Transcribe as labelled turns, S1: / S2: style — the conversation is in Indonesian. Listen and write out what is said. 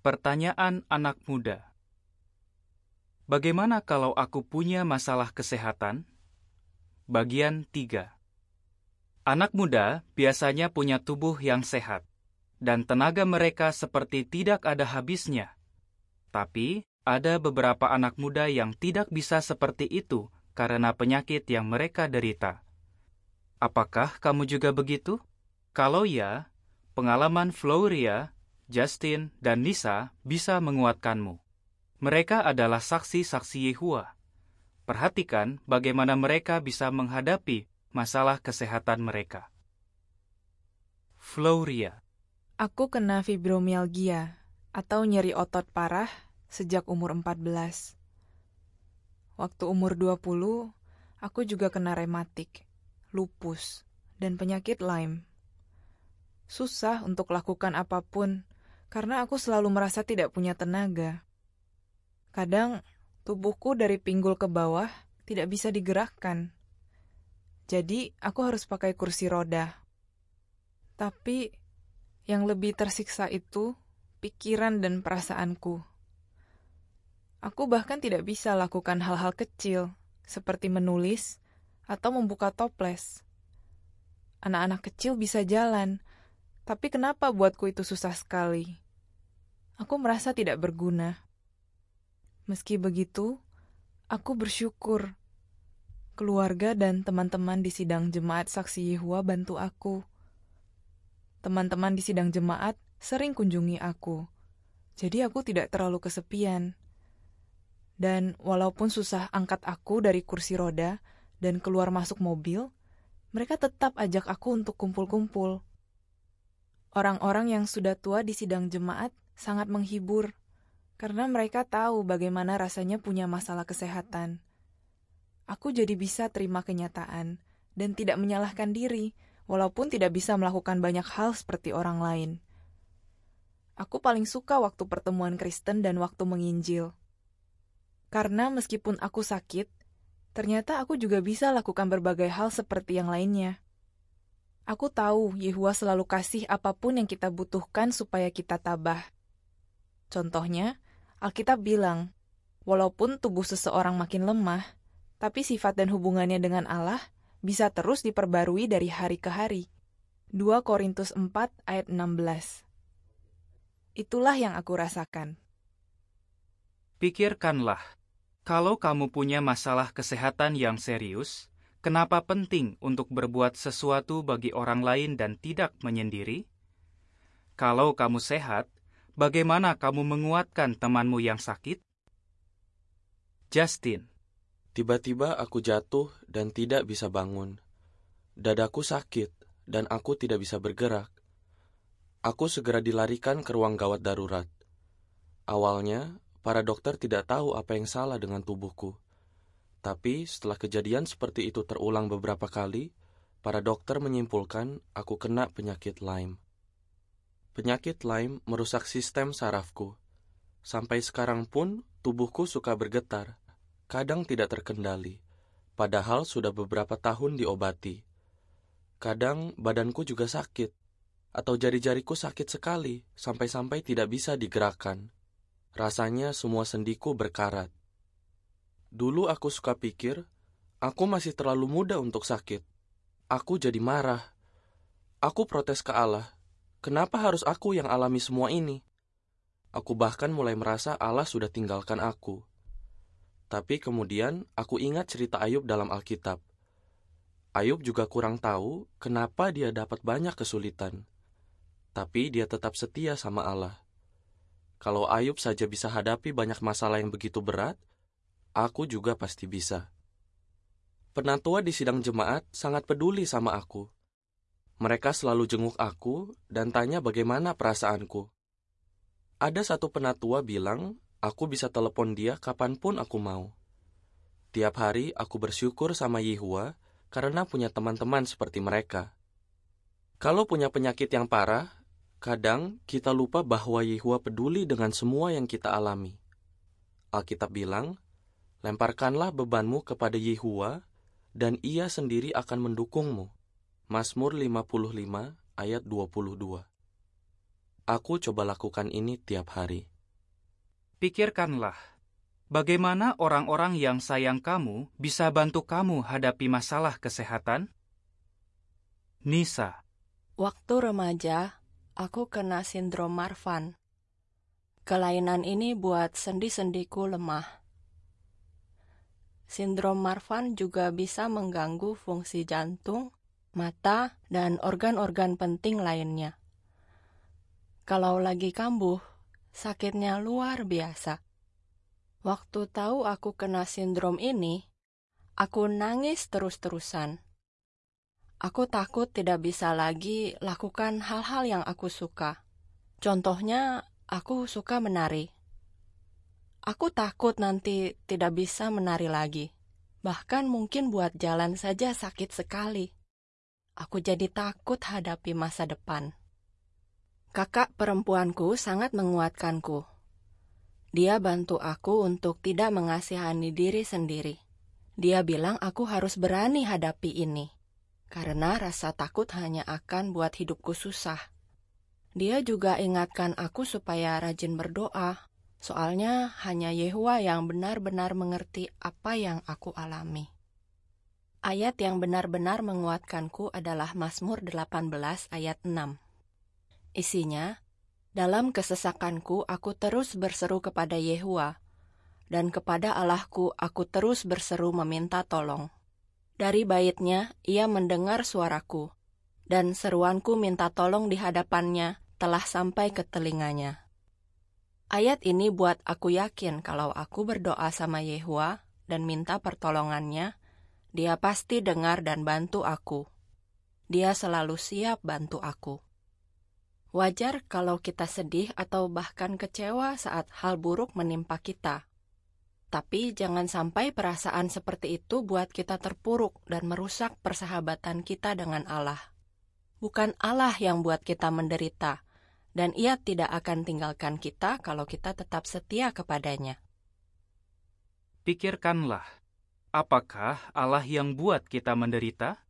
S1: Pertanyaan anak muda. Bagaimana kalau aku punya masalah kesehatan? Bagian 3. Anak muda biasanya punya tubuh yang sehat, dan tenaga mereka seperti tidak ada habisnya. Tapi, ada beberapa anak muda yang tidak bisa seperti itu karena penyakit yang mereka derita. Apakah kamu juga begitu? Kalau ya, pengalaman Floria, Justin, dan Lisa bisa menguatkanmu. Mereka adalah saksi-saksi Yehuwa. Perhatikan bagaimana mereka bisa menghadapi masalah kesehatan mereka. Floria.
S2: Aku kena fibromialgia atau nyeri otot parah sejak umur 14. Waktu umur 20, aku juga kena rematik, lupus, dan penyakit Lyme. Susah untuk lakukan apapun karena aku selalu merasa tidak punya tenaga. Kadang tubuhku dari pinggul ke bawah tidak bisa digerakkan. Jadi aku harus pakai kursi roda. Tapi yang lebih tersiksa itu pikiran dan perasaanku. Aku bahkan tidak bisa lakukan hal-hal kecil seperti menulis atau membuka toples. Anak-anak kecil bisa jalan, tapi kenapa buatku itu susah sekali? Aku merasa tidak berguna. Meski begitu, aku bersyukur. Keluarga dan teman-teman di sidang jemaat Saksi Yehuwa bantu aku. Teman-teman di sidang jemaat sering kunjungi aku, jadi aku tidak terlalu kesepian. Dan walaupun susah angkat aku dari kursi roda dan keluar masuk mobil, mereka tetap ajak aku untuk kumpul-kumpul. Orang-orang yang sudah tua di sidang jemaat sangat menghibur, karena mereka tahu bagaimana rasanya punya masalah kesehatan. Aku jadi bisa terima kenyataan dan tidak menyalahkan diri, walaupun tidak bisa melakukan banyak hal seperti orang lain. Aku paling suka waktu pertemuan Kristen dan waktu menginjil. Karena meskipun aku sakit, ternyata aku juga bisa lakukan berbagai hal seperti yang lainnya. Aku tahu Yehuwa selalu kasih apapun yang kita butuhkan supaya kita tabah. Contohnya, Alkitab bilang, walaupun tubuh seseorang makin lemah, tapi sifat dan hubungannya dengan Allah bisa terus diperbarui dari hari ke hari. 2 Korintus 4 ayat 16. Itulah yang aku rasakan.
S1: Pikirkanlah, kalau kamu punya masalah kesehatan yang serius, kenapa penting untuk berbuat sesuatu bagi orang lain dan tidak menyendiri? Kalau kamu sehat, bagaimana kamu menguatkan temanmu yang sakit? Justin.
S3: Tiba-tiba aku jatuh dan tidak bisa bangun. Dadaku sakit dan aku tidak bisa bergerak. Aku segera dilarikan ke ruang gawat darurat. Awalnya, para dokter tidak tahu apa yang salah dengan tubuhku. Tapi setelah kejadian seperti itu terulang beberapa kali, para dokter menyimpulkan aku kena penyakit Lyme. Penyakit Lyme merusak sistem sarafku. Sampai sekarang pun tubuhku suka bergetar. Kadang tidak terkendali, padahal sudah beberapa tahun diobati. Kadang badanku juga sakit, atau jari-jariku sakit sekali, sampai-sampai tidak bisa digerakkan. Rasanya semua sendiku berkarat. Dulu aku suka pikir, aku masih terlalu muda untuk sakit. Aku jadi marah. Aku protes ke Allah, kenapa harus aku yang alami semua ini? Aku bahkan mulai merasa Allah sudah tinggalkan aku. Tapi kemudian aku ingat cerita Ayub dalam Alkitab. Ayub juga kurang tahu kenapa dia dapat banyak kesulitan. Tapi dia tetap setia sama Allah. Kalau Ayub saja bisa hadapi banyak masalah yang begitu berat, aku juga pasti bisa. Penatua di sidang jemaat sangat peduli sama aku. Mereka selalu jenguk aku dan tanya bagaimana perasaanku. Ada satu penatua bilang, aku bisa telepon dia kapanpun aku mau. Tiap hari aku bersyukur sama Yehuwa karena punya teman-teman seperti mereka. Kalau punya penyakit yang parah, kadang kita lupa bahwa Yehuwa peduli dengan semua yang kita alami. Alkitab bilang, lemparkanlah bebanmu kepada Yehuwa dan ia sendiri akan mendukungmu. Mazmur 55 ayat 22. Aku coba lakukan ini tiap hari.
S1: Pikirkanlah, bagaimana orang-orang yang sayang kamu bisa bantu kamu hadapi masalah kesehatan? Nisa.
S4: Waktu remaja, aku kena sindrom Marfan. Kelainan ini buat sendi-sendiku lemah. Sindrom Marfan juga bisa mengganggu fungsi jantung, mata, dan organ-organ penting lainnya. Kalau lagi kambuh, sakitnya luar biasa. Waktu tahu aku kena sindrom ini, aku nangis terus-terusan. Aku takut tidak bisa lagi lakukan hal-hal yang aku suka. Contohnya, aku suka menari. Aku takut nanti tidak bisa menari lagi. Bahkan mungkin buat jalan saja sakit sekali. Aku jadi takut hadapi masa depan. Kakak perempuanku sangat menguatkanku. Dia bantu aku untuk tidak mengasihani diri sendiri. Dia bilang aku harus berani hadapi ini, karena rasa takut hanya akan buat hidupku susah. Dia juga ingatkan aku supaya rajin berdoa, soalnya hanya Yehuwa yang benar-benar mengerti apa yang aku alami. Ayat yang benar-benar menguatkanku adalah Mazmur 18 ayat 6. Isinya, dalam kesesakanku aku terus berseru kepada Yehuwa, dan kepada Allahku aku terus berseru meminta tolong. Dari baitnya ia mendengar suaraku, dan seruanku minta tolong di hadapannya telah sampai ke telinganya. Ayat ini buat aku yakin kalau aku berdoa sama Yehuwa dan minta pertolongannya, dia pasti dengar dan bantu aku. Dia selalu siap bantu aku. Wajar kalau kita sedih atau bahkan kecewa saat hal buruk menimpa kita. Tapi jangan sampai perasaan seperti itu buat kita terpuruk dan merusak persahabatan kita dengan Allah. Bukan Allah yang buat kita menderita, dan Ia tidak akan tinggalkan kita kalau kita tetap setia kepadanya.
S1: Pikirkanlah, apakah Allah yang buat kita menderita?